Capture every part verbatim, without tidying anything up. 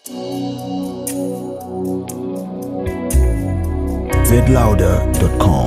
zed louder dot com.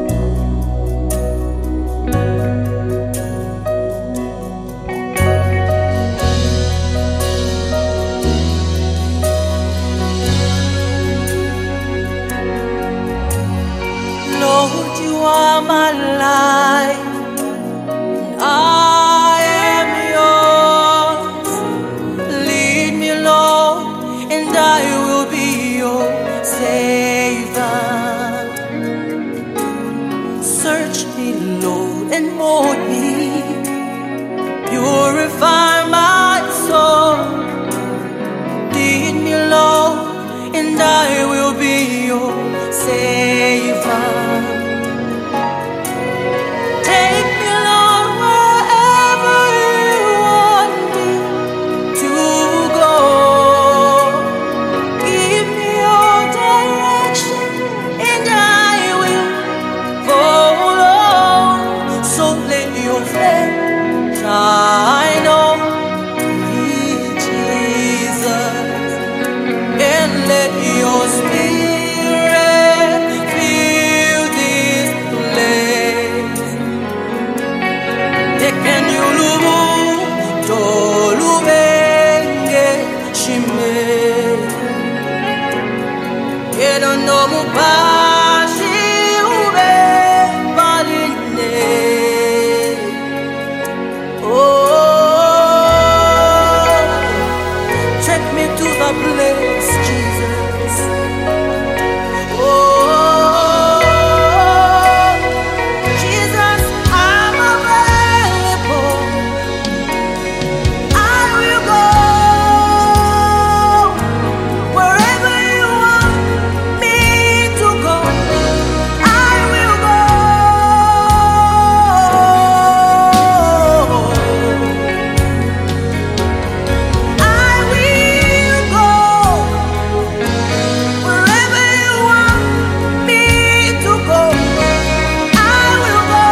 Lord, you are my life, and I am yours. Lead me, Lord, and I will be your Savior. Search me, Lord, and mold me. Purify my soul. Lead me, Lord, and I will be your Savior. Take me, Lord, wherever you want me to go. Give me your direction, and I will follow. So let your flame shine on me, Jesus, and let your Spirit fill this place. Tekenyulubu tolubenge shime Yedono mubashi ube baline. Oh, take me to the place, Jesus. Oh, Jesus, I'm available. I will go wherever you want me to go. I will go. I will go wherever you want me to go. I will go.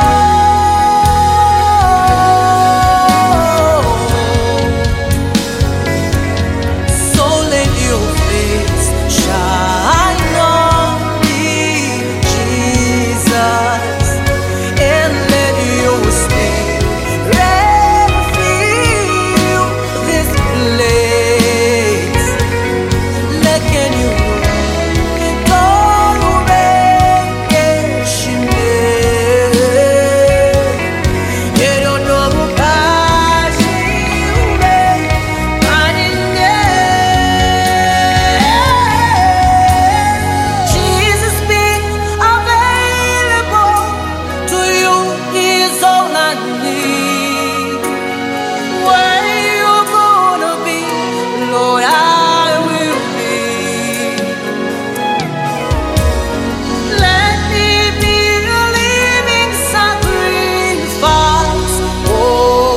So let your face shine on me, Jesus, and let your Spirit fill this place. Let can you Jesus, be available to you is all I need. Where you gonna be, Lord, I will be. Let me be a living sacrifice, oh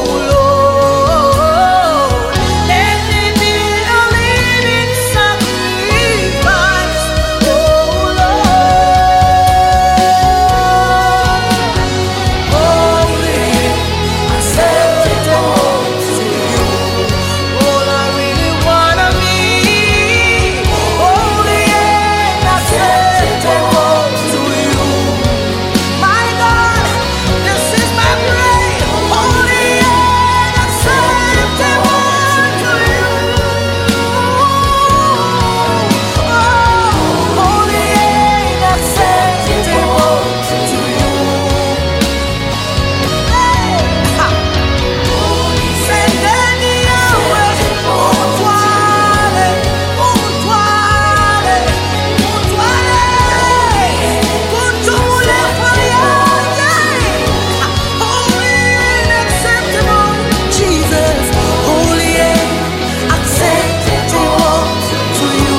Lord. Let me be a living sacrifice, oh Lord. Holy, acceptable to you. All I really wanna be, holy and acceptable to you. My God, this is my prayer. Holy and acceptable to you. Oh, holy and acceptable to you. Hey, ha. Sendeni yawe, utwale, utwale, utwale, kunjule fayanye. Holy and acceptable, Jesus, holy and acceptable to you.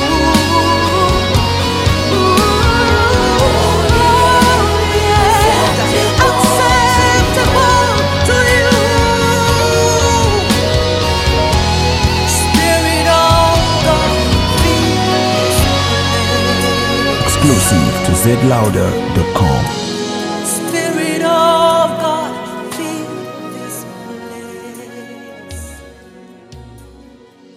Holy and acceptable to you. Spirit of God, be Exclusive to zed louder dot com.